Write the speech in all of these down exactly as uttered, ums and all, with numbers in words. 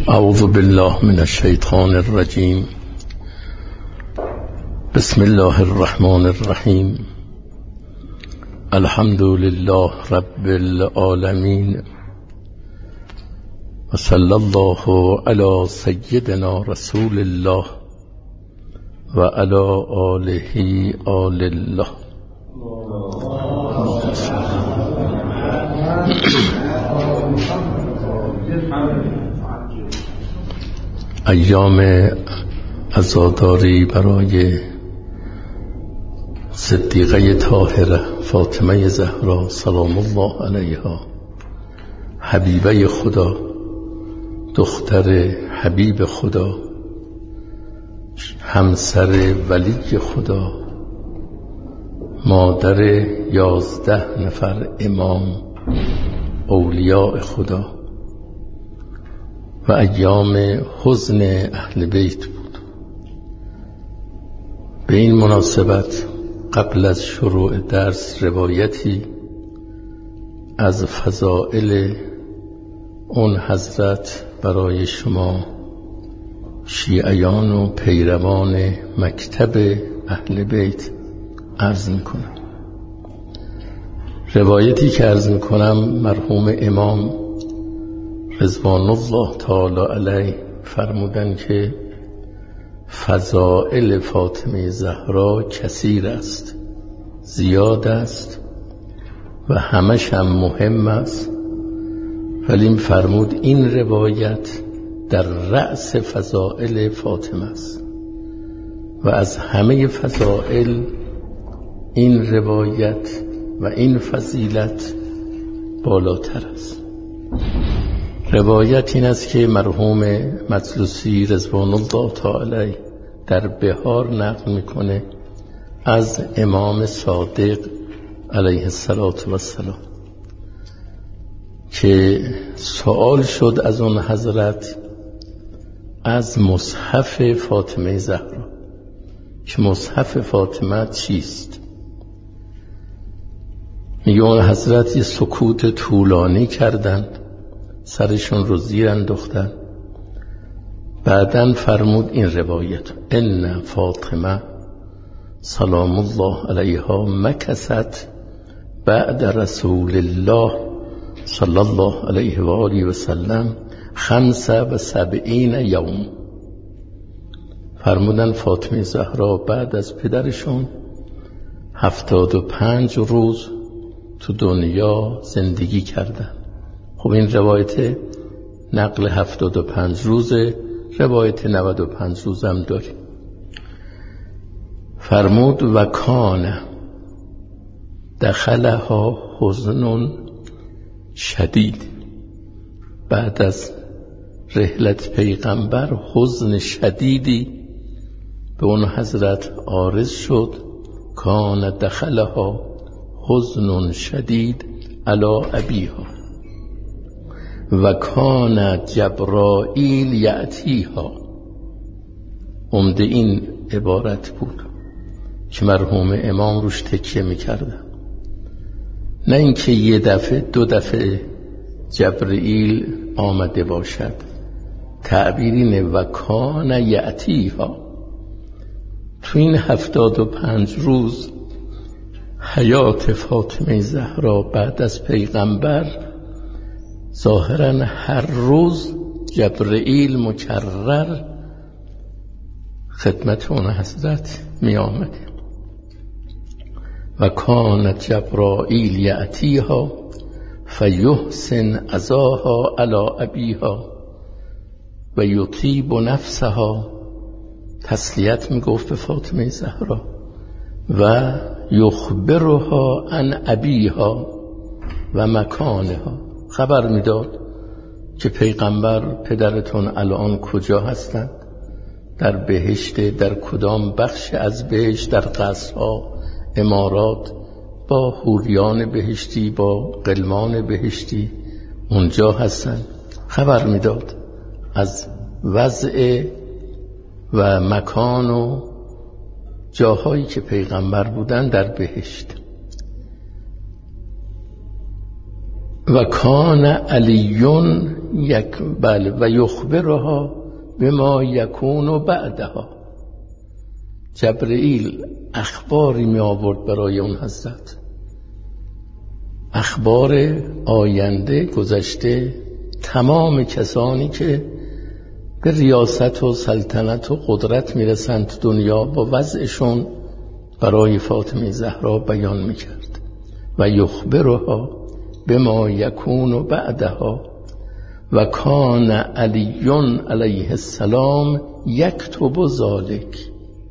اعوذ بالله من الشیطان الرجیم. بسم الله الرحمن الرحیم. الحمد لله رب العالمین و صلی الله علی سیدنا رسول الله و علی آله آل الله. ایام عزاداری برای صدیقه طاهره فاطمه زهرا سلام الله علیها، حبیبه خدا، دختر حبیب خدا، همسر ولی خدا، مادر یازده نفر امام اولیاء خدا و ایام حزن اهل بیت بود. به این مناسبت قبل از شروع درس روایتی از فضائل اون حضرت برای شما شیعیان و پیروان مکتب اهل بیت عرض میکنم. روایتی که عرض میکنم مرحوم امام رضوان الله تعالی علیه فرمودن که فضائل فاطمه زهرا کثیر است، زیاد است و همش هم مهم است، ولی فرمود این روایت در رأس فضائل فاطمه است و از همه فضائل این روایت و این فضیلت بالاتر است. روایت این است که مرحوم مجلسی رضوان الله تعالی در بهار نقل میکنه از امام صادق علیه السلام که سوال شد از اون حضرت از مصحف فاطمه زهرا که مصحف فاطمه چیست. میگه اون حضرت یه سکوت طولانی کردند، سرشون رو زیر انداختن، بعدن فرمود این روایت ان فاطمه سلام الله علیها مکثت بعد رسول الله صلی الله علیه و آله و سلم خمس و سبعین یوم. فرمودن فاطمه زهرا بعد از پدرشون هفتاد و پنج روز تو دنیا زندگی کردن. خب این روایت نقل هفتاد و پنج روزه، روایت نود و پنج روز هم داریم. فرمود و کان دخلها حزن شدید. بعد از رحلت پیغمبر حزن شدیدی به اون حضرت عارض شد. کان دخلها حزن شدید علی ابیها و کان جبرائیل یأتیها. عمده این عبارت بود که مرحوم امام روش تکیه میکردن، نه اینکه یه دفعه دو دفعه جبرائیل آمده باشد. تعبیرین و کان یأتیها. تو این هفتاد و پنج روز حیات فاطمه زهرا بعد از پیغمبر ظاهرا هر روز جبرئیل مکرر خدمت اون حضرت می آمده. و کان جبرائیل یأتیها فیحسن عزاها علی ابیها و یطیب نفسها. تسلیت می گفت به فاطمه زهرا و یخبرها عن ابیها و مکانها. خبر میداد که پیغمبر پدرتون الان کجا هستند، در بهشت، در کدام بخش از بهشت، در قصرها، امارات، با حوریان بهشتی، با غلمان بهشتی اونجا هستند. خبر میداد از وضع و مکان و جاهایی که پیغمبر بودن در بهشت. و کان علیون یک بله و یخبرها بما یکون بعدها. جبرئیل اخباری می آورد برای اون حضرت، اخبار آینده گذشته، تمام کسانی که به ریاست و سلطنت و قدرت میرسند تو دنیا با وضعشون برای فاطمه زهرا بیان میکرد. و یخبرها بما یکون بعدها و کان علیون علیه السلام یکتب ذالک.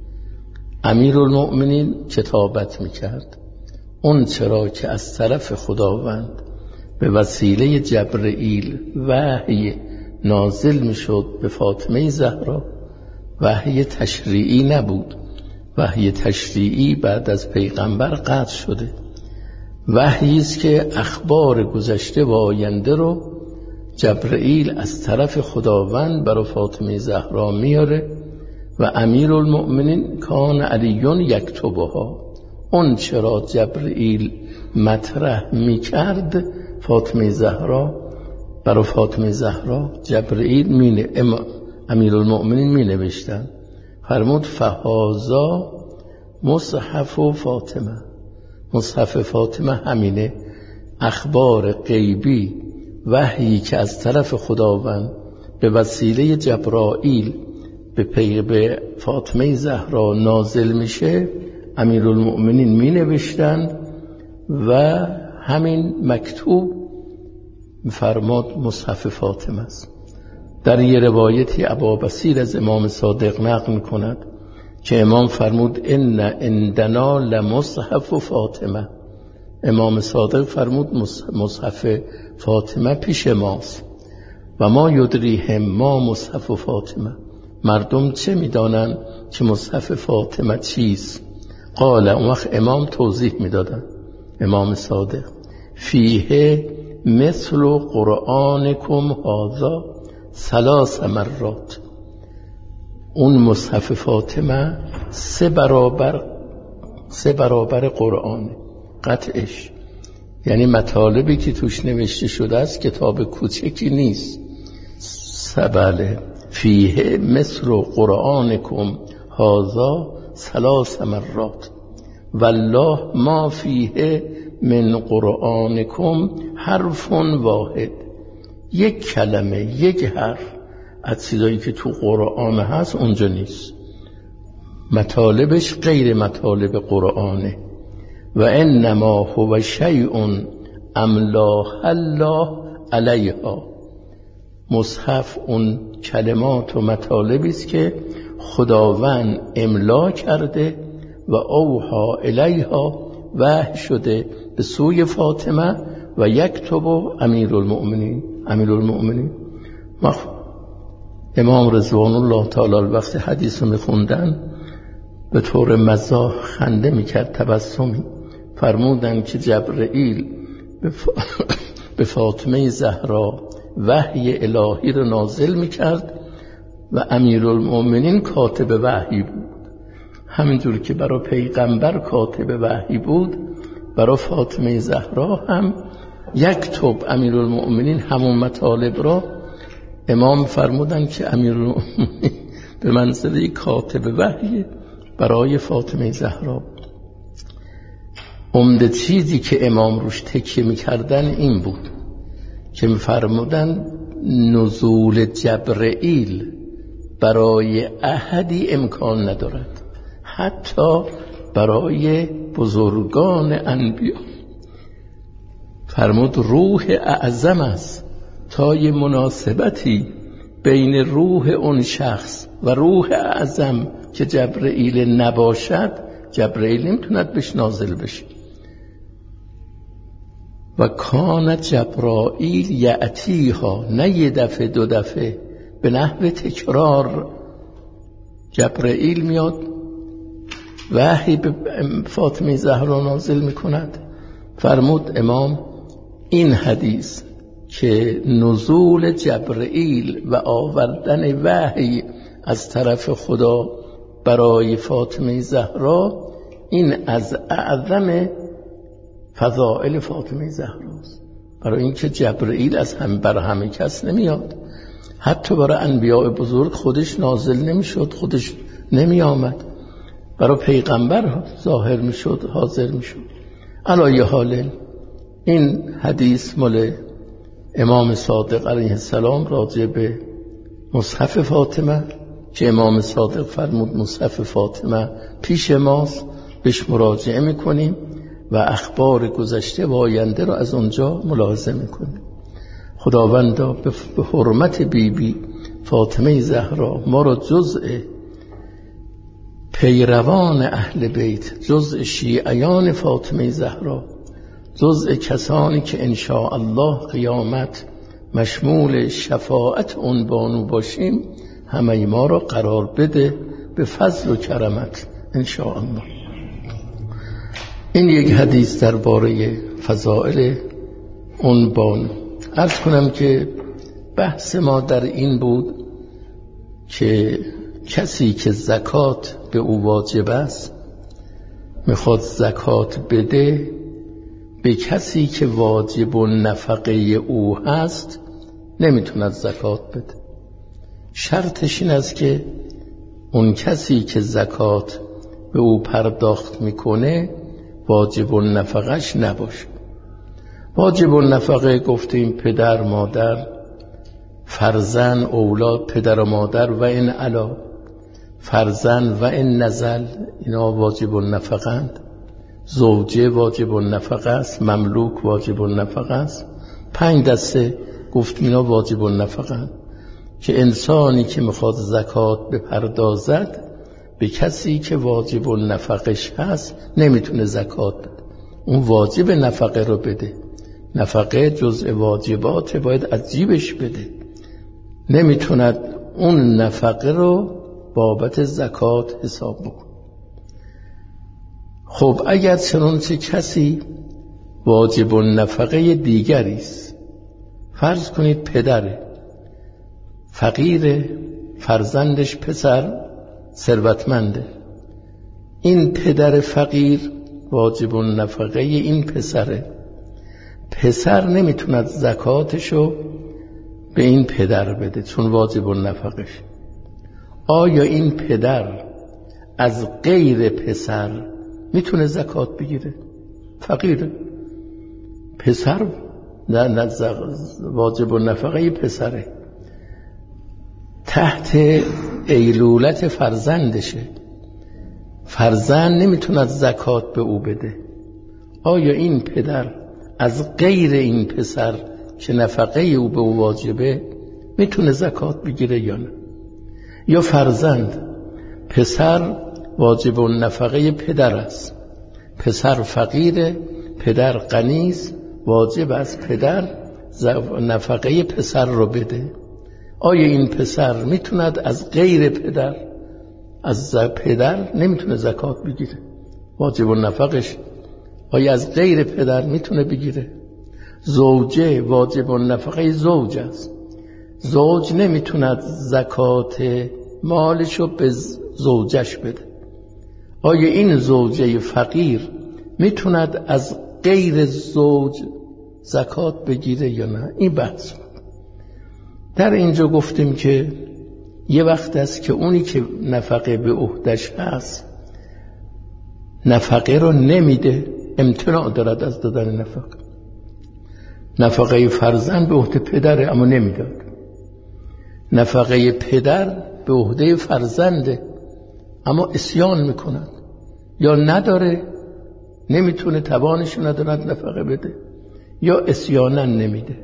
امیرالمؤمنین کتابت میکرد اون چرا که از طرف خداوند به وسیله جبرئیل وحی نازل میشد به فاطمه زهرا. وحی تشریعی نبود، وحی تشریعی بعد از پیغمبر قطع شده. وحی است که اخبار گذشته و آینده رو جبرئیل از طرف خداوند برای فاطمه زهرا میاره و امیرالمؤمنین کان علیون یکتبها. اون چرا جبرئیل مطرح میکرد فاطمه زهرا، برای فاطمه زهرا جبرئیل مینه امیرالمؤمنین می نوشتن. فرمود فهازا مصحف و فاطمه. مصحف فاطمه همینه، اخبار غیبی، وحیی که از طرف خداوند به وسیله جبرائیل به پیغمبر فاطمه زهرا نازل میشه، امیرالمؤمنین می نوشتن و همین مکتوب فرماد مصحف فاطمه است. در یه روایتی ابا بصیر از امام صادق نقل می‌کند که امام فرمود ان عندنا لمصحف فاطمه. امام صادق فرمود مصحف فاطمه پیش ماست. و ما یدریهم ما مصحف فاطمه. مردم چه می‌دانند که مصحف فاطمه چیست؟ قال اون وقت امام توضیح می‌دادن، امام صادق فیه مثل قرآنکم هذا ثلاث مرات. اون مصحف فاطمه سه برابر سه برابر قرآن قطعش، یعنی مطالبی که توش نوشته شده است کتاب کوچکی نیست. سبله فیه مثل قرآنکم هذا ثلاث مرات والله ما فیه من قرآنکم حرف واحد. یک کلمه، یک حرف از چیزایی که تو قرآن هست اونجا نیست، مطالبش غیر مطالب قرآنه. و انما هو شیء املاه الله علیها. مصحف اون کلمات و مطالبی است که خداوند املا کرده و اوحا الیها، وحی شده به سوی فاطمه و یکتب امیرالمؤمنین. امیرالمؤمنین امام رضوان الله تعالی وقت حدیث رو میخوندن به طور مزاح خنده میکرد، تبسمی. فرمودن که جبرئیل به فاطمه زهرا وحی الهی رو نازل میکرد و امیرالمؤمنین کاتب وحی بود. همینجور که برای پیغمبر کاتب وحی بود، برای فاطمه زهرا هم یکتب امیرالمؤمنین همون مطالب را. امام فرمودن که امیرالمؤمنین به منزله کاتب وحی برای فاطمه زهرا. عمده چیزی که امام روش تکیه میکردن این بود که میفرمودن نزول جبرئیل برای احدی امکان ندارد، حتی برای بزرگان انبیا. فرمود روح اعظم است، تا یه مناسبتی بین روح اون شخص و روح اعظم که جبرئیل نباشد، جبرئیل نمیتوند بهش نازل بشه. و کان جبرائیل یأتیها، نه یه دفعه دو دفعه، به نحو تکرار. جبرئیل میاد وحی به فاطمه زهرا نازل میکند. فرمود امام این حدیث که نزول جبرئیل و آوردن وحی از طرف خدا برای فاطمه زهرا، این از اعظم فضائل فاطمه زهراست. برای اینکه جبرئیل از هم بر همه کس نمیاد، حتی برای انبیاء بزرگ خودش نازل نمیشد، خودش نمی آمد، برای پیغمبر ظاهر میشد، حاضر میشد. علی حال این حدیث مال امام صادق علیه السلام راجع به مصحف فاطمه که امام صادق فرمود مصحف فاطمه پیش ماست، بهش مراجعه میکنیم و اخبار گذشته و آینده رو از اونجا ملاحظه میکنیم. خداوندا به حرمت بی بی فاطمه زهرا ما را جزء پیروان اهل بیت، جزء شیعیان فاطمه زهرا، جزء کسانی که انشاء الله قیامت مشمول شفاعت اون بانو باشیم، همه ما را قرار بده به فضل و کرمت انشاء الله. این یک حدیث درباره فضائل اون بانو. عرض کنم که بحث ما در این بود که کسی که زکات به او واجب است میخواد زکات بده، به کسی که واجب و نفقه او هست نمیتوند زکات بده. شرطش این است که اون کسی که زکات به او پرداخت میکنه واجب و نفقش نباشه. واجب و نفقه گفتیم پدر، مادر، فرزند، اولاد، پدر و مادر و این علا، فرزند و این نزل، اینا واجب النفقند. زوجه واجب النفقه است، مملوک واجب النفقه است. پنج دسته گفتیم اینا واجب النفقند که انسانی که میخواد زکات بپردازد به کسی که واجب النفقش هست نمیتونه زکات بده، اون واجب نفقه رو بده. نفقه جزء واجبات، باید از جیبش بده، نمیتوند اون نفقه رو بابت زکات حساب بکن. خب اگر چنانچه کسی واجب النفقه دیگری است، فرض کنید پدره فقیر، فرزندش پسر ثروتمنده، این پدر فقیر واجب النفقه این پسره، پسر نمیتوند زکاتشو به این پدر بده چون واجب النفقش. آیا این پدر از غیر پسر میتونه زکات بگیره؟ فقیره، پسر نه واجب النفقه پسره، تحت ایلولت فرزندشه، فرزند نمیتونه زکات به او بده. آیا این پدر از غیر این پسر که نفقه او به او واجبه میتونه زکات بگیره یا نه؟ یا فرزند، پسر واجب النفقه پدر است، پسر فقیره، پدر غنی است، واجب از پدر نفقه پسر رو بده. آیا این پسر میتوند از غیر پدر، از پدر نمیتونه زکات بگیره، واجب النفقش آیا از غیر پدر میتونه بگیره؟ زوجه واجب النفقه زوج است، زوج نمیتوند زکات مالشو به زوجش بده. آیا این زوجه فقیر میتوند از غیر زوج زکات بگیره یا نه؟ این بحث. در اینجا گفتیم که یه وقت است که اونی که نفقه به عهدش هست نفقه رو نمیده، امتناع دارد از دادن نفقه. نفقه فرزند به عهده پدره اما نمیداد، نفقه پدر به عهده فرزنده اما عصیان میکنند یا نداره، نمیتونه، توانش ندارد نفقه بده یا عصیانا نمیده.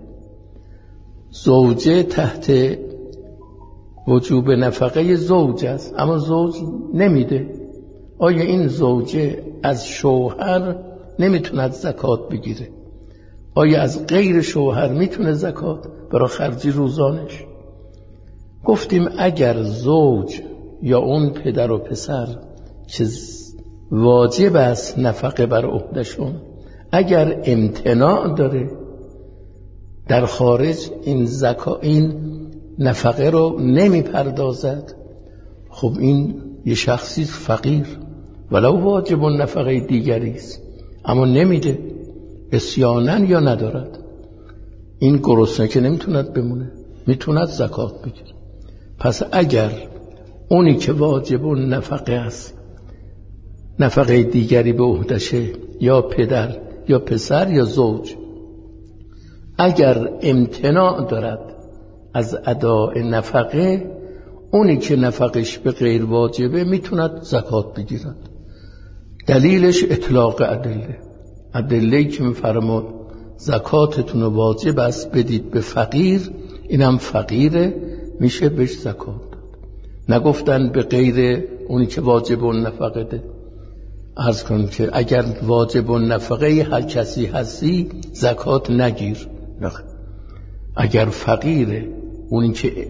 زوجه تحت وجوب نفقه زوج است اما زوج نمیده. آیا این زوجه از شوهر نمیتونه زکات بگیره؟ آیا از غیر شوهر میتونه زکات برای خرجی روزانش؟ گفتیم اگر زوج یا اون پدر و پسر که واجب است نفقه بر عهدهشون اگر امتناع داره در خارج این زکا این نفقه رو نمی پردازد، خب این یه شخصی فقیر ولو واجب نفقه دیگری است اما نمیده، عصیانا یا ندارد. این گرسنه که نمیتوند بمونه، میتوند زکات بگیره. پس اگر اونی که واجب النفقه است نفقه دیگری به عهدشه، یا پدر یا پسر یا زوج، اگر امتناع دارد از اداء نفقه، اونی که نفقش به غیر واجبه میتوند زکات بگیرد. دلیلش اطلاق ادله، ادله‌ای که میفرماد زکاتتون واجب است بدید به فقیر، اینم فقیره میشه بهش زکات داد. نگفتن به غیر اونی که واجب النفقه ده. عرض کنم که اگر واجب النفقه هر کسی هستی زکات نگیر. اگر فقیره اونی که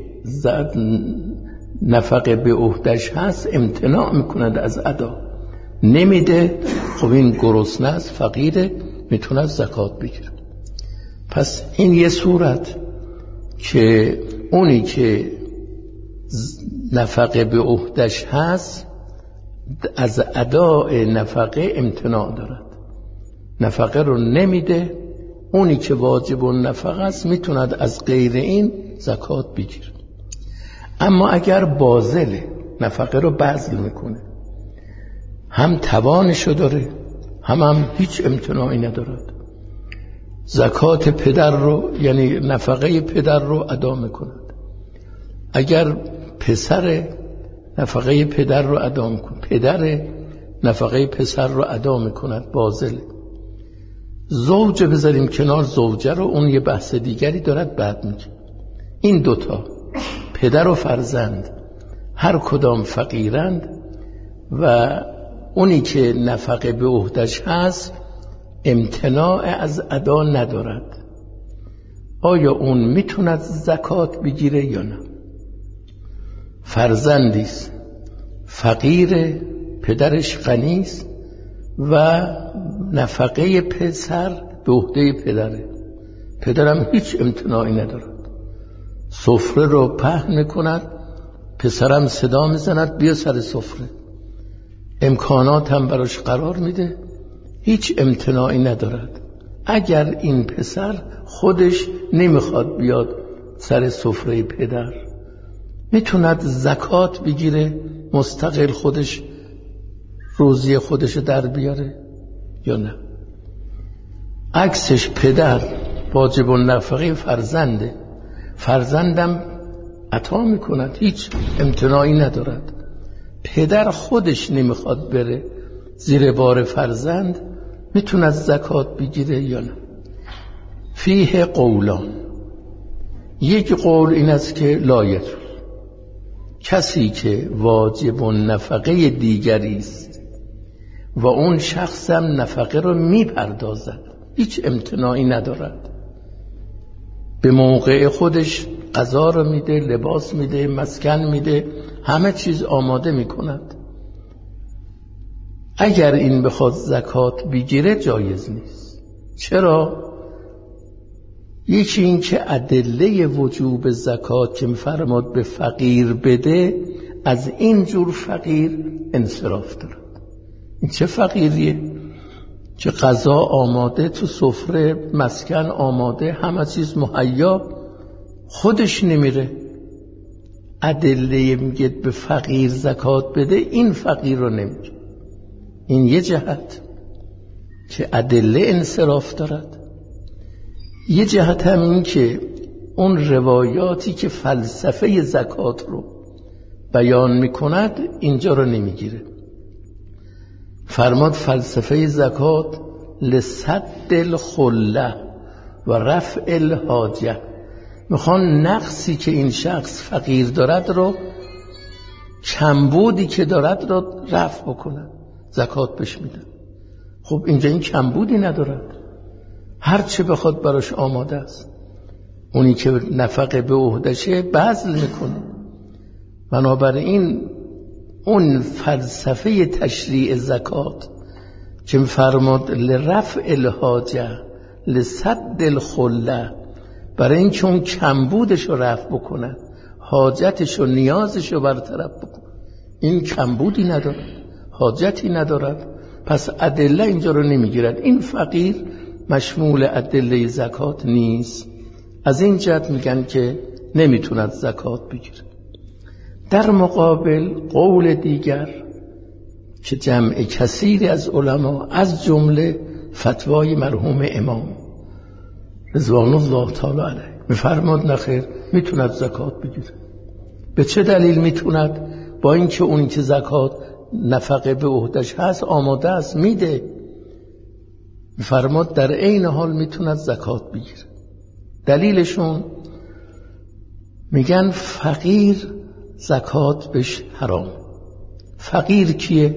نفقه به عهدش هست امتناع میکند از ادا، نمیده، خب این گرسنه است، فقیره، میتونه زکات بگیره. پس این یه صورت که اونی که نفقه به عهدش هست از اداء نفقه امتناع دارد، نفقه رو نمیده. اونی که واجب النفقه است میتوند از غیر این زکات بگیره. اما اگر باذله، نفقه رو بذل میکنه، هم توانشو داره هم هم هیچ امتناعی ندارد، زکات پدر رو یعنی نفقه پدر رو ادا میکند. اگر پسر نفقه پدر رو ادا میکند، پدر نفقه پسر رو ادا میکند، باذله. زوجه بذاریم کنار، زوجه رو اون یه بحث دیگری دارد بعد میگه. این دوتا پدر و فرزند هر کدام فقیرند و اونی که نفقه به عهدش هست امتناع از ادا ندارد، آیا اون میتوند زکات بگیره یا نه؟ فرزندیست، فقیر، پدرش غنیست و نفقه پسر به عهده پدره، پدرم هیچ امتناعی ندارد، سفره رو پهن میکند، پسرم صدا میزند بیا سر سفره، امکانات هم براش قرار میده، هیچ امتناعی ندارد. اگر این پسر خودش نمیخواد بیاد سر سفره پدر، میتوند زکات بگیره، مستقل خودش روزی خودش در بیاره یا نه؟ عکسش پدر واجب النفقه فرزنده، فرزندم عطا میکند، هیچ امتناعی ندارد. پدر خودش نمیخواد بره زیر بار فرزند، میتونه از زکات بگیره یا نه؟ فیه قولان. یک قول این است که لایت، کسی که واجب النفقه دیگری است و اون شخص هم نفقه رو میپردازد، هیچ امتناعی ندارد، به موقع خودش غذا رو میده، لباس میده، مسکن میده، همه چیز آماده میکند، اگر این بخواد زکات بگیره جایز نیست. چرا؟ یکی این که ادله وجوب زکات که میفرماد به فقیر بده، از این جور فقیر انصراف دارد. این چه فقیریه که غذا آماده، تو سفره مسکن آماده، همه چیز مهیا، خودش نمیره. ادله میگه به فقیر زکات بده، این فقیر رو نمیگه. این یه جهت که ادله انصراف دارد. یه جهت هم این که اون روایاتی که فلسفه زکات رو بیان میکند اینجا رو نمیگیره. فرماد فلسفه زکات لسد الخله و رفع الحاجه، میخوان نقصی که این شخص فقیر دارد رو، کمبودی که دارد رو رفع بکنن، زکات بهش میدن. خب اینجا این کمبودی ندارد، هر چه بخواد براش آماده است. اونی که نفقه به عهدشه بذل میکنه. بنابراین اون فلسفه تشریع زکات که فرمود لرفع الحاجه لسد الخله، برای این که اون کمبودش رو رفع بکنه، حاجتش و نیازش رو برطرف بکنه، این کمبودی ندارد، حاجتی ندارد، پس ادله اینجا رو نمیگیرد. این فقیر مشمول ادله زکات نیست. از این جهت میگن که نمیتوند زکات بگیره. در مقابل قول دیگر که جمع کثیری از علما از جمله فتوای مرحوم امام رضوان الله تعالی علیه میفرماد نخیر میتوند زکات بگیره. به چه دلیل میتوند؟ با اینکه اونی که زکات نفقه به عهدش هست آماده است میده، میفرماد در عین حال میتوند زکات بگیره. دلیلشون میگن فقیر زکات بهش حرام. فقیر کیه؟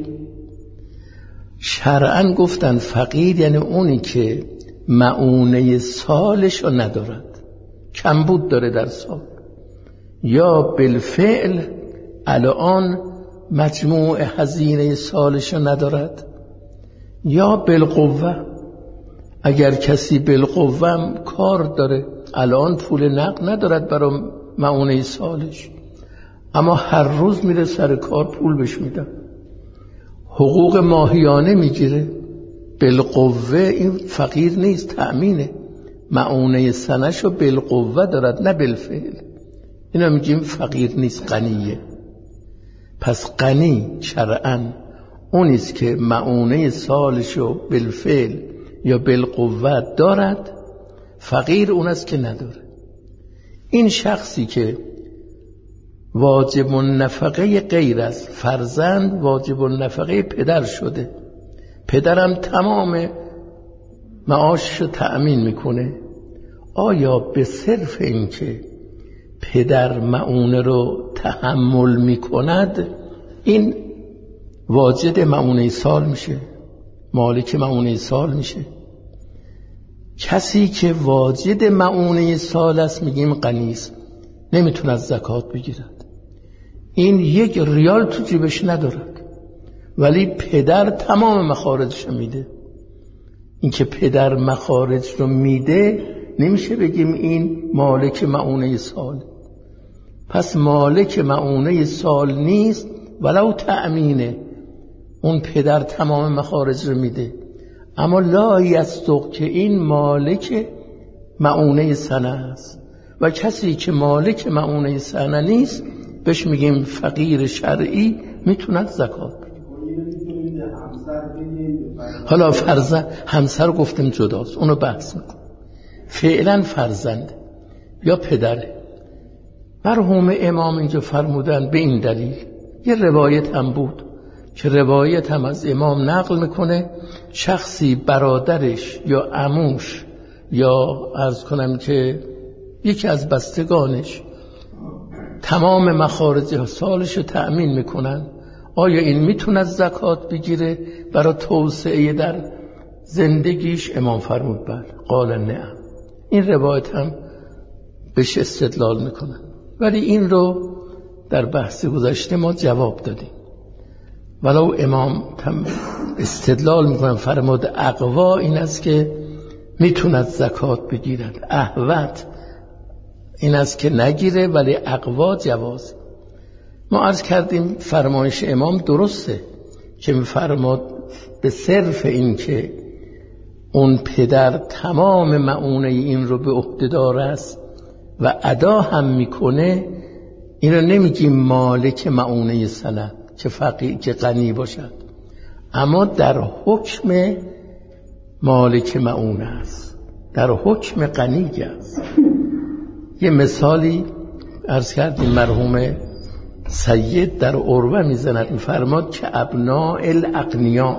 شرعاً گفتن فقیر یعنی اونی که معونه سالش رو ندارد، کمبود داره در سال، یا بالفعل الان مجموع هزینه سالش رو ندارد، یا بالقوه. اگر کسی بالقوه کار داره الان پول نقد ندارد برای معونه سالش، اما هر روز میره سر کار پول بهش میدن، حقوق ماهیانه میگیره، بالقوه، این فقیر نیست، تأمینه، معونه سنشو بالقوه دارد نه بالفعل. اینا میگیم فقیر نیست، غنیه. پس غنی شرعاً اونیست که معونه سالشو بالفعل یا بالقوه دارد، فقیر اون است که نداره. این شخصی که واجب النفقه غیر است، فرزند واجب النفقه پدر شده، پدرم تمام معاشش رو تأمین میکنه، آیا به صرف این که پدر معونه رو تحمل میکند این واجد معونه سال میشه، مالک معونه سال میشه؟ کسی که واجد معونه سال است میگیم غنی است، نمیتونه از زکات بگیرد، این یک ریال تو جیبش ندارد، ولی پدر تمام مخارجش میده. این که پدر مخارج رو میده نمیشه بگیم این مالک معونه سال. پس مالک معونه سال نیست ولو تأمینه، اون پدر تمام مخارج رو میده، اما لا یصدق که این مالک معونه سنه است. و کسی که مالک معونه سنه نیست بهش میگیم فقیر شرعی، میتوند زکات بده. حالا فرزند همسر گفتیم جداست، اونو بحث میکنم. فعلا فرزند یا پدره. مرحوم امام اینجا فرمودن به این دلیل، یه روایت هم بود که روایت هم از امام نقل میکنه، شخصی برادرش یا عموش یا عرض کنم که یکی از بستگانش تمام مخارج سالش رو تأمین میکنن، آیا این میتونه زکات بگیره برای توسعه در زندگیش؟ امام فرمود بله. قال نعم. این روایت هم بهش استدلال میکنن، ولی این رو در بحث گذشته ما جواب دادیم. ولو امام استدلال میکنن فرمود اقوا این است که میتوند زکات بگیرد، احوت این است که نگیره، ولی اقوا جواز. ما عرض کردیم فرمایش امام درسته که میفرماد به صرف این که اون پدر تمام معونه این رو به عهده دار است و ادا هم میکنه، این رو نمیگیم مالک معونه سنه که فقیر که غنی باشد، اما در حکم مالک معونه است، در حکم غنی است. یه مثالی عرض کردیم مرحوم سید در عروه میزند، میفرماد که ابناء الاغنیا،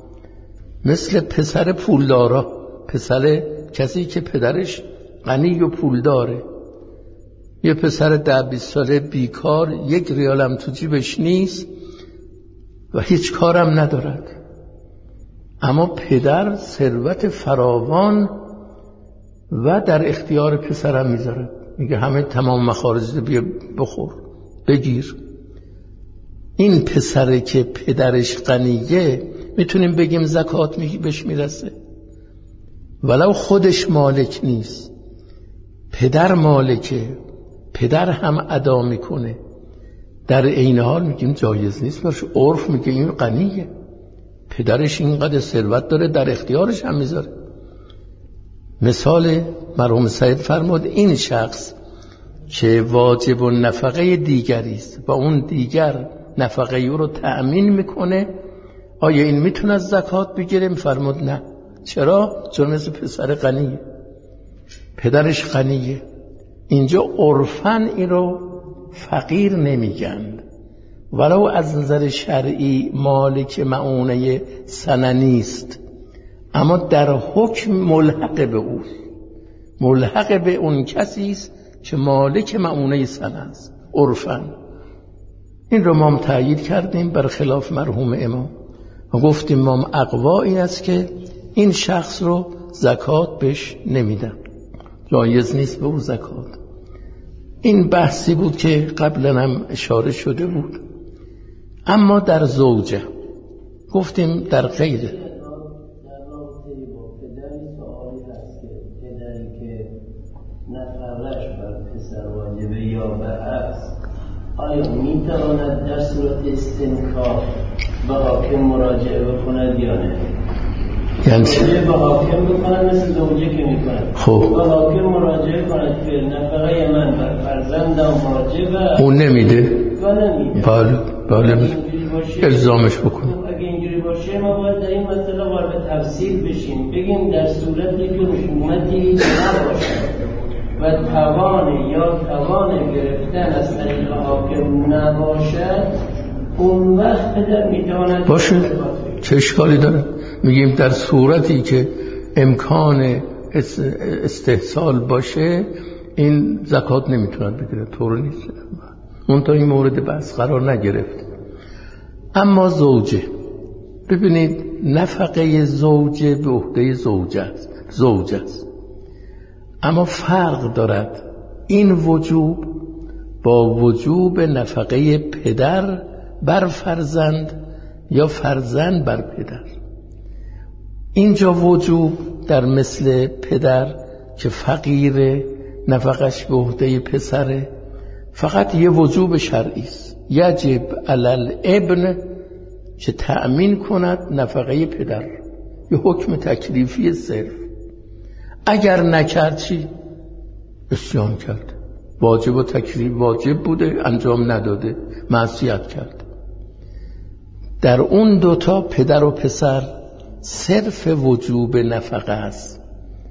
مثل پسر پولدارا، پسر کسی که پدرش غنی و پولداره، یه پسر ده بیست ساله بیکار، یک ریال هم تو جیبش نیست و هیچ کارم ندارد، اما پدر ثروت فراوان و در اختیار پسرم میذاره، میگه همه تمام مخارج بیا بخور بگیر. این پسره که پدرش غنیه میتونیم بگیم زکات می بهش میرسه، ولو خودش مالک نیست، پدر مالکه، پدر هم ادا میکنه، در عین حال میگیم جایز نیست باشه. عرف میگه این غنیه، پدرش اینقدر ثروت داره، در اختیارش هم میذاره. مثال مرحوم سید فرمود این شخص که واجب و نفقه دیگری است و اون دیگر نفقه او رو تأمین میکنه، آیا این میتونه از زکات بگیره؟ فرمود نه. چرا؟ چون مثل پسر غنیه، پدرش غنیه. اینجا عرفاً این رو فقیر نمیگن، ولو از نظر شرعی مالک معونه سنه نیست، اما در حکم ملحق به او، ملحق به اون کسی است که مالک معونه سنه است عرفاً. این رو ما هم تأیید کردیم برخلاف مرحوم امام و گفتیم ما اقوا این است که این شخص رو زکات بهش نمیدن، جایز نیست به او زکات. این بحثی بود که قبلا هم اشاره شده بود. اما در زوجه گفتیم در غیر آیا میتواند در صورت استنکار به حاکم مراجعه بکند یا نه؟ یعنی به حاکم بکند مثل زوجه که میکند، خب به حاکم مراجعه کند که نفقه من بر فرزندم واجبه، اون نمیده و نمیده، بله بله الزامش بکنه. اگه اینجوری باشه ما باید در این مسئله وارد تفصیل بشیم، بگیم در صورتی که رسومتی نباشه و توان یا توان گرفتن از طریق حاکم نباشد، اون وقت پدر میتواند باشه. چه اشکالی داره؟ میگیم در صورتی که امکان استحصال باشه این زکات نمیتوند بگیره، طور نیست. اون تا این مورد بحث قرار نگرفت. اما زوجه، ببینید نفقه زوجه به عهده زوجه است، زوجه است، اما فرق دارد این وجوب با وجوب نفقه پدر بر فرزند یا فرزند بر پدر. اینجا وجوب در مثل پدر که فقیر نفقش به عهده پسره، فقط یه وجوب شرعی است، یجب علی الابن که تأمین کند نفقه پدر، یه حکم تکلیفی صرف. اگر نکرد چی؟ عصیان کرد، واجب و تکلیف واجب بوده انجام نداده، معصیت کرد. در اون دوتا پدر و پسر صرف وجوب نفقه است،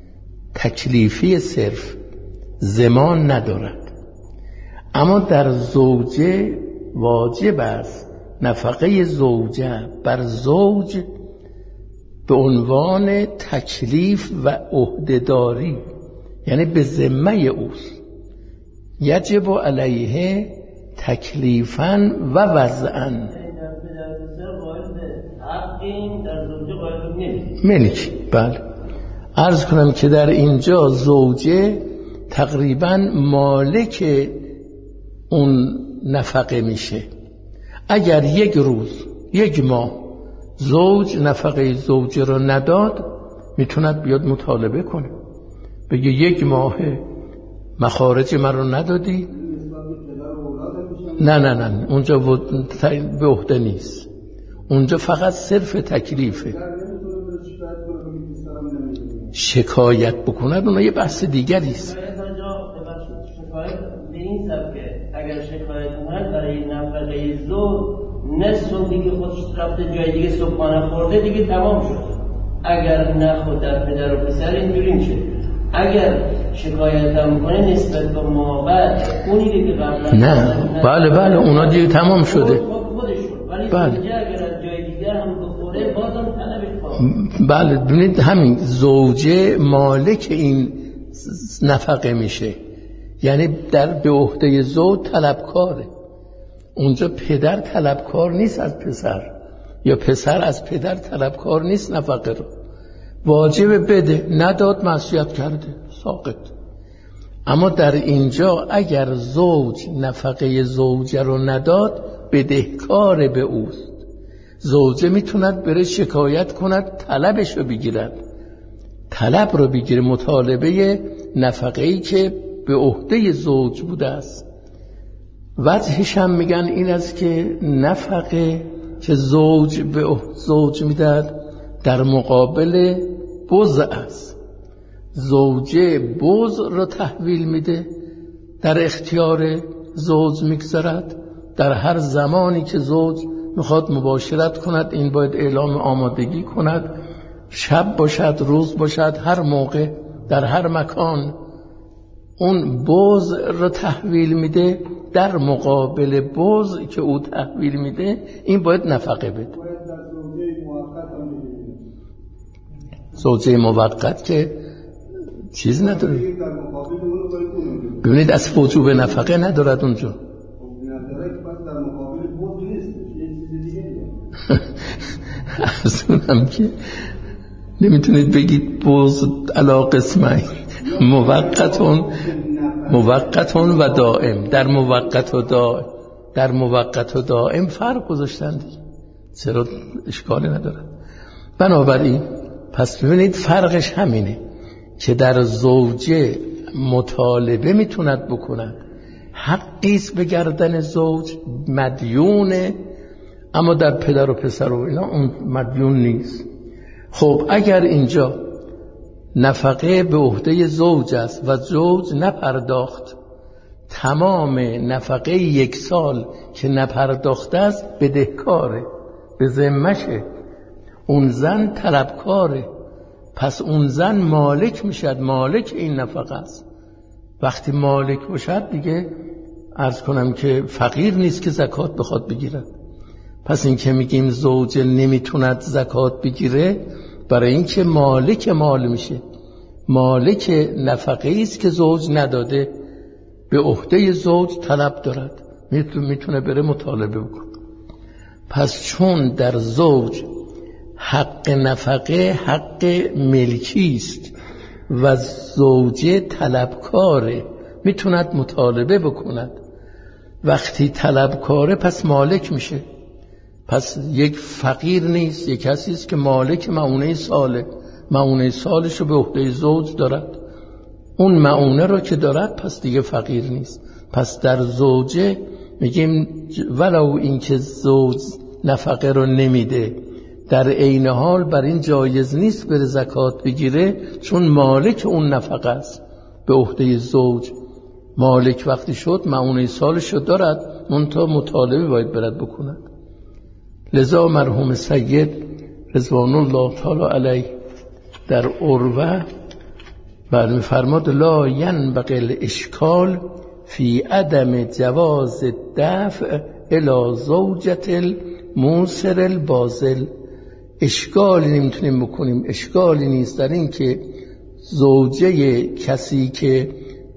تکلیفی صرف، زمان ندارد. اما در زوجه واجب است نفقه زوجه بر زوج به عنوان تکلیف و عهده‌داری، یعنی به ذمه اوست، یجب علیه تکلیفاً و وضعاً. ملک. بله عرض کنم که در اینجا زوجه تقریباً مالک اون نفقه میشه. اگر یک روز یک ماه زوج نفقه زوجه رو نداد، میتوند بیاد مطالبه کنه، بگه یک ماه مخارج من رو ندادی. نه نه نه اونجا به عهده نیست، اونجا فقط صرف تکلیفه. شکایت بکند اونها یه بحث دیگری است. اگر شکایت کنند برای نفقه زوج نصف دیگه خودش رفته جای دیگه صبحانه خورده دیگه تمام شد. اگر نخود در پدر و پسر اینجوری میشه. اگر شکایت هم کنه نسبت به محابت اونی که قبلا نه بله بله اونا دیگه تمام شده ولی بله. اگر از جای دیگر هم بخوره بازم طلبش کنه. بله دونید همین زوجه مالک این نفقه میشه، یعنی در به عهده زوج طلبکاره. اونجا پدر طلبکار نیست از پسر، یا پسر از پدر طلبکار نیست نفقه رو، واجب بده، نداد معصیت کرده، ساقط. اما در اینجا اگر زوج نفقه زوجه رو نداد بدهکار به اوست، زوجه میتوند بره شکایت کند طلبش رو بگیرد، طلب رو بگیره، مطالبه نفقه‌ای که به عهده زوج بوده است. وجهش هم میگن این است که نفقه که زوج به زوج میداد در مقابل بضع است زوجه بغض رو تحویل میده، در اختیار زوج میگذارد. در هر زمانی که زوج میخواد مباشرت کند این باید اعلام آمادگی کند، شب باشد روز باشد، هر موقع در هر مکان. اون بغض رو تحویل میده، در مقابل بغض که او تحویل میده این باید نفقه بده. زوجه موقت که چیز نداره، ببینید از وجوب نفقه ندارد اونجا. از اونم که نمیتونید بگید بغض علی قسمین، موقتون موقتون و دائم. در موقت و دائم در موقت و دائم فرق گذاشتن دیگه، چرا اشکالی نداره. بنابراین پس ببینید فرقش همینه که در زوجه مطالبه میتوند بکند، حقیست به گردن زوج، مدیونه، اما در پدر و پسر و اینا اون مدیون نیست. خب اگر اینجا نفقه به عهده زوج است و زوج نپرداخت، تمام نفقه یک سال که نپرداخته است بدهکاره، به ذمشه. اون زن طلبکاره، پس اون زن مالک میشد، مالک این نفقه است. وقتی مالک باشد دیگه عرض کنم که فقیر نیست که زکات بخواد بگیرد. پس این که میگیم زوج نمیتوند زکات بگیره، برای این که مالک مال میشه، مالک نفقه است که زوج نداده، به عهده زوج طلب دارد، میتونه بره مطالبه بکنه. پس چون در زوج حق نفقه حق ملکی است و زوجه طلبکاره، میتوند مطالبه بکند. وقتی طلبکاره پس مالک میشه، پس یک فقیر نیست، یک کسی است که مالک معونه ساله، معونه سالش رو به عهده زوج دارد. اون معونه رو که دارد پس دیگه فقیر نیست. پس در زوجه میگیم ولو این که زوج نفقه رو نمیده، در عین حال بر این جایز نیست بره زکات بگیره، چون مالک اون نفقه است به عهده زوج. مالک وقتی شد معونه سالش رو دارد، منتها مطالبه باید برد بکند. لذا مرحوم سید رضوان الله تعالی علیه در عروه بر می‌فرماد لا ینبغی الاشکال فی عدم جواز الدفع الی زوجة الموسر البازل. اشکالی نمیتونیم بکنیم، اشکالی نیست در این که زوجه کسی که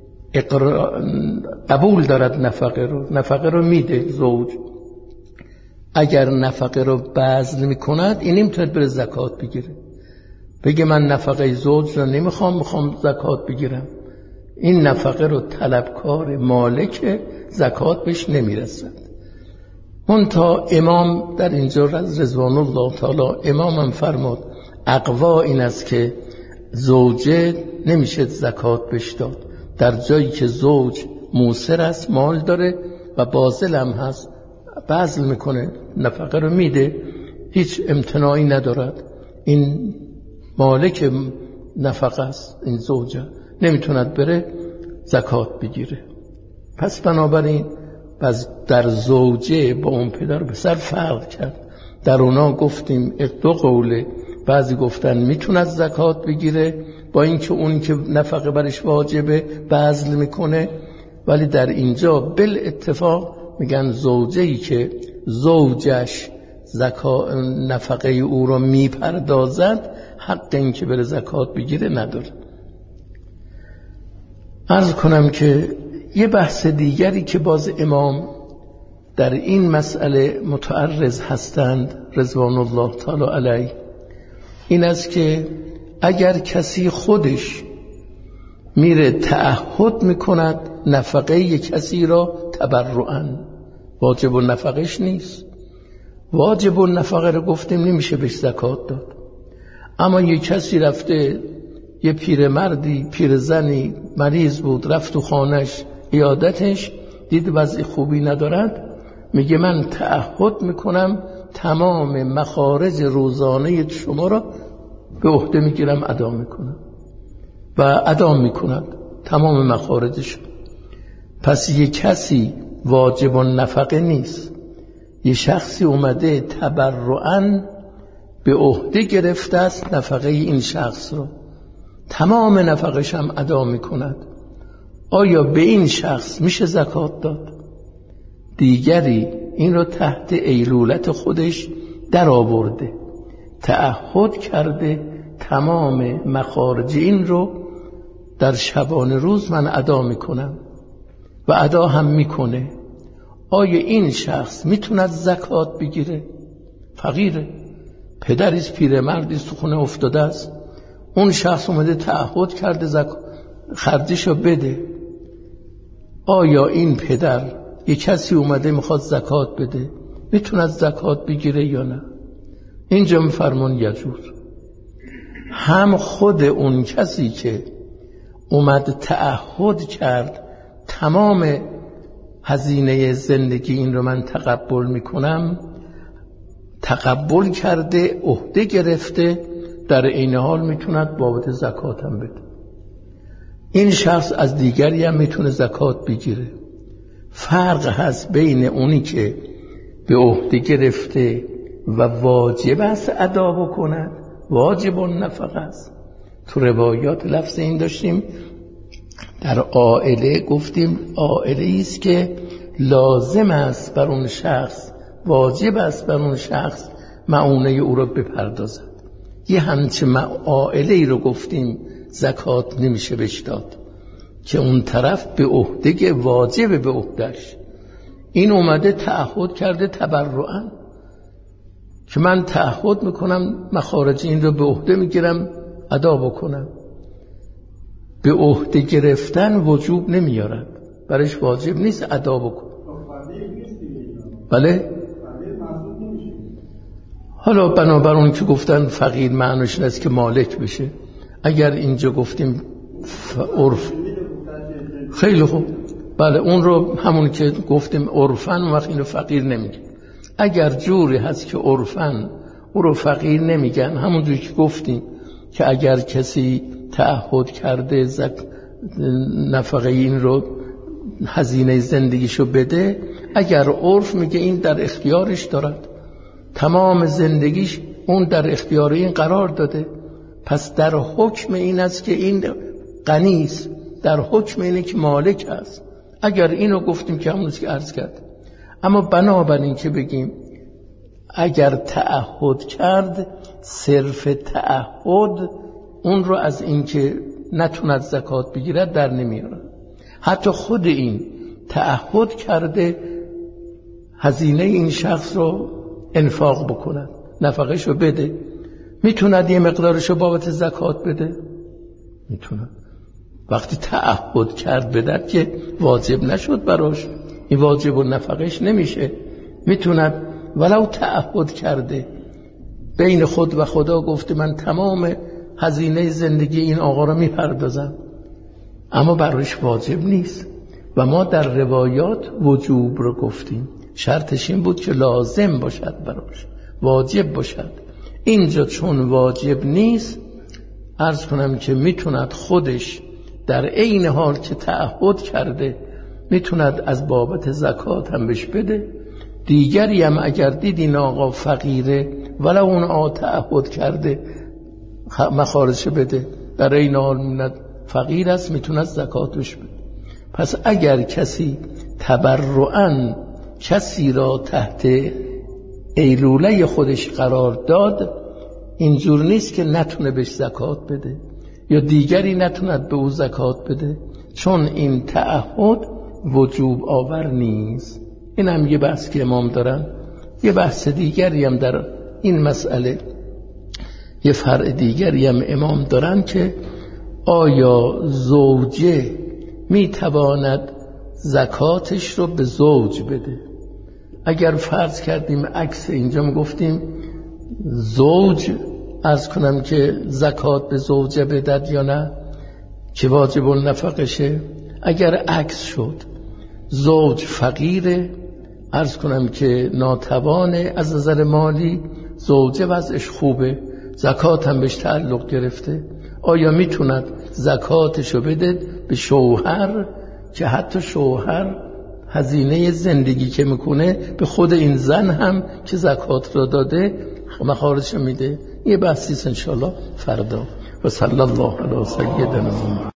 قبول دارد نفقه رو، نفقه رو میده زوج، اگر نفقه رو بذل میکند این نمیتونه بره زکات بگیره، بگه من نفقه زوج رو نمیخوام، میخوام زکات بگیرم. این نفقه رو طلبکار مالک، زکات بهش نمیرسد. منتها امام در اینجا رضوان الله تعالی امام هم فرمود اقوا این است که زوجه نمیشه زکات بهش داد در جایی که زوج موسر است، مال داره و باذل هم هست، بذل میکنه، نفقه رو میده، هیچ امتناعی ندارد، این مالک نفقه است، این زوجه نمیتوند بره زکات بگیره. پس بنابراین در زوجه با اون پدر پسر فرق کرد. در اونا گفتیم دو قوله، بعضی گفتن میتوند زکات بگیره با اینکه اون که نفقه برش واجبه بذل میکنه، ولی در اینجا بل اتفاق میگن زوجه‌ای که زوجش زکات نفقه او رو میپردازد حق این که بره زکات بگیره نداره. عرض کنم که یه بحث دیگری که باز امام در این مسئله متعرض هستند رضوان الله تعالی علیه این است که اگر کسی خودش میره تعهد میکند نفقه یک کسی را تبرعاً، واجب النفقهش نیست، واجب النفقه رو گفتیم نمیشه بهش زکات داد، اما یک کسی رفته، یه پیرمردی پیرزنی مریض بود، رفت تو خانش عیادتش، دید وضع خوبی ندارد، میگه من تعهد میکنم تمام مخارج روزانه شما را به عهده میگیرم ادا میکنم. و ادا میکند تمام مخارجش. پس یه کسی واجب النفقه نیست، یه شخصی اومده تبرعاً به عهده گرفته است نفقه این شخص رو، تمام نفقش هم ادا میکند. آیا به این شخص میشه زکات داد؟ دیگری این رو تحت ایلولت خودش در آورده، تعهد کرده تمام مخارج این رو در شبانه روز من ادا میکنم و ادا هم میکنه. آیا این شخص میتوند زکات بگیره؟ فقیره، پدریست پیرمردیست تو خونه افتاده است، اون شخص اومده تعهد کرده زکات خرجشو بده. آیا این پدر یه کسی اومده میخواد زکات بده میتوند زکات بگیره یا نه؟ اینجا میفرمون یجوز. هم خود اون کسی که اومد تعهد کرد تمام هزینه زندگی این رو من تقبل میکنم، تقبل کرده، عهده گرفته، در این حال میتوند بابت زکات هم بده. این شخص از دیگری هم میتونه زکات بگیره. فرق هست بین اونی که به عهده گرفته و واجب است ادا بکند، واجب النفقه است. تو روایات لفظ این داشتیم در عائله، گفتیم عائله است که لازم است بر اون شخص، واجب است بر اون شخص معونه او را بپردازد. یه همچه عائله ای رو گفتیم زکات نمیشه بهش داد که اون طرف به عهده واجب به عهدهش. این اومده تعهد کرده تبرعاً که من تعهد میکنم مخارج این رو به عهده میگیرم ادا بکنم. به عهده گرفتن وجوب نمیارد، برش واجب نیست ادا بکن. بله؟ حالا بنابر اون که گفتن فقیر معنیش است که مالک بشه. اگر اینجا گفتیم عرف خیلی خوب، بله اون رو همون که گفتیم عرفن وقت این رو فقیر نمیگه. اگر جوری هست که عرفن او رو فقیر نمیگن، همون جوری که گفتیم که اگر کسی تعهد کرده زک... نفقه این رو هزینه زندگیشو بده، اگر عرف میگه این در اختیارش دارد، تمام زندگیش اون در اختیار این قرار داده، پس در حکم این است که این غنی است، در حکم اینه که مالک است. اگر اینو گفتیم که همونست که عرض کرد. اما بنابراین که بگیم اگر تعهد کرد، صرف تعهد اون رو از این که نتوند زکات بگیرد در نمیاره. حتی خود این تعهد کرده هزینه این شخص رو انفاق بکند، نفقش رو بده، میتوند یه مقدارش رو بابت زکات بده؟ میتوند. وقتی تعهد کرد بدد که واجب نشد براش، این واجب و نفقش نمیشه. میتوند ولو تعهد کرده بین خود و خدا گفته من تمام هزینه زندگی این آقا رو میپردازم، اما براش واجب نیست. و ما در روایات وجوب رو گفتیم، شرطش این بود که لازم باشد براش، واجب باشد. اینجا چون واجب نیست، عرض کنم که میتوند خودش در عین حال که تعهد کرده میتوند از بابت زکات هم بهش بده. دیگری هم اگر دید این آقا فقیره ولو اون آقا تعهد کرده مخارجش بده، در این حال میتوند فقیر است میتوند زکاتش بده. پس اگر کسی تبرعاً کسی را تحت ایلوله خودش قرار داد، اینجور نیست که نتونه بهش زکات بده یا دیگری نتوند به او زکات بده، چون این تعهد وجوب آور نیست. این هم یه بحث که امام دارن. یه بحث دیگری هم در این مسئله، یه فرع دیگری هم امام دارن که آیا زوجه میتواند زکاتش رو به زوج بده؟ اگر فرض کردیم عکس اینجا گفتیم زوج عرض کنم که زکات به زوجه بدد یا نه که واجب النفقشه. اگر عکس شد زوج فقیره، عرض کنم که ناتوانه از نظر مالی، زوجه وضعش خوبه، زکات هم بهش تعلق گرفته، آیا میتوند زکاتشو بده به شوهر، که حتی شوهر هزینه زندگی که میکنه به خود این زن هم که زکات را داده مخارجش میده. یه بحثیست انشاءالله فردا. و صلی الله علی سیدنا محمد.